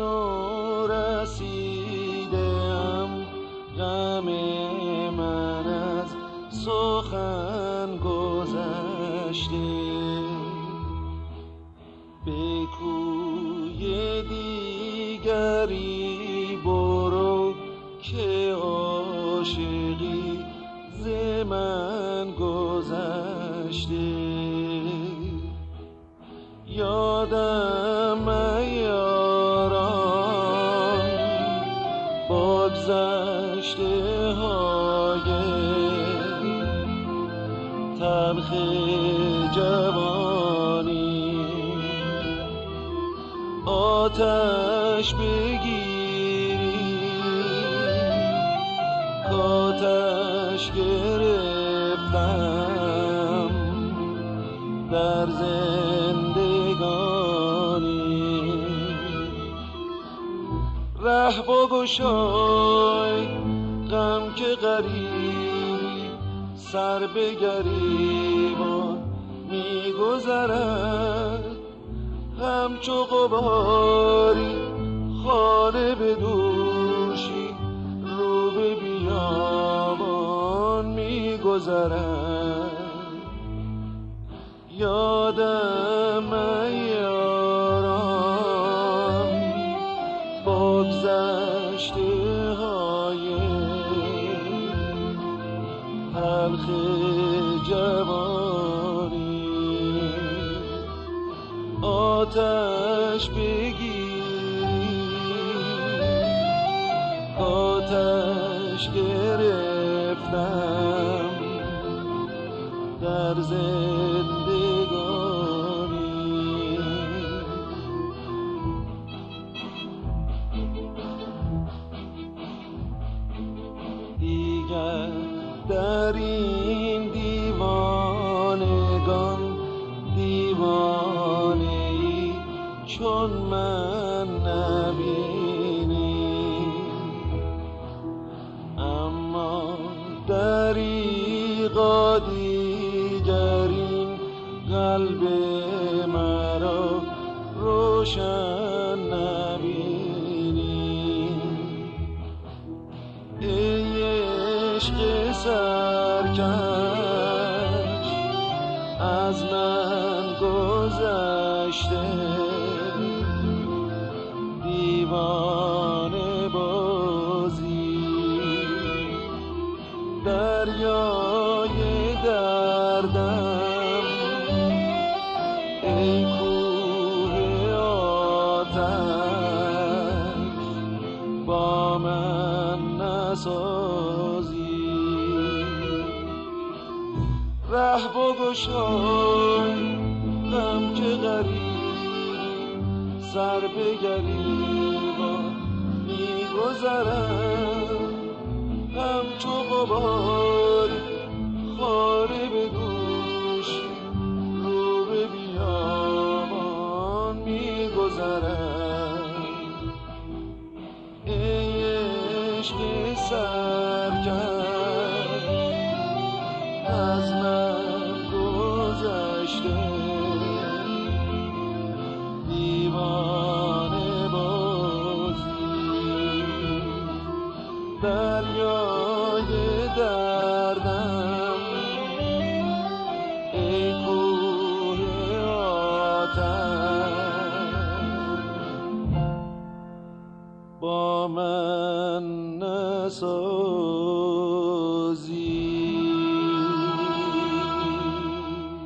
و رسیدم، غم من از سخن گذشته. به کوی دیگری برو که عاشقی ز من گذشته. یادم یاران بگذشته های تلخ جوانی، آتش بگیری کآتش گرفتم در زندگانی. ره بگشای غم که غریبی، سر به گریبان می‌گذرد، همچو غباری خانه به دوشی رو به بیابان می‌گذرد. یادم یاران بگذشته های تلخ جوانی، آتش بگیری آتش گرفتم در زندگانی. دیگر در این دیوانگان دیوانه‌ای چون من نبینی، اما دریغا دیگر این قلب مرا روشن نبینی. ای عشق سرکش از من گذشته، دیوانه بازی دریای دردم. ای کوه آتش با من نسازی، ره بگشای غم که غریبی، سر به گریبان می‌گذرد، همچو غباری خاره به دوش رو به بیابان می‌گذرد. ای عشق سرکش از من گذشته، دیوانه بازی دریای دردم. ای کوه آتش با من نسازی.